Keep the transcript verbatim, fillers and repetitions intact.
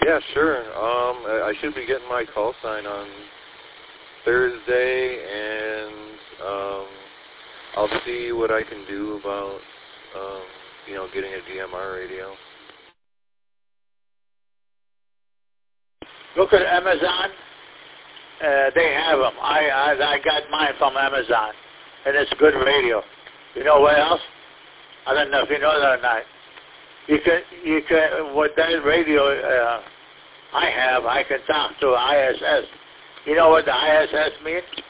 Yeah, sure. Um, I should be getting my call sign on Thursday, and um, I'll see what I can do about, um, you know, getting a D M R radio. Look at Amazon. Uh, they have them. I, I I got mine from Amazon, and it's good radio. You know what else? I don't know if you know that or not. You can you can with that radio uh, I have, I can talk to I S S. You know what the I S S means?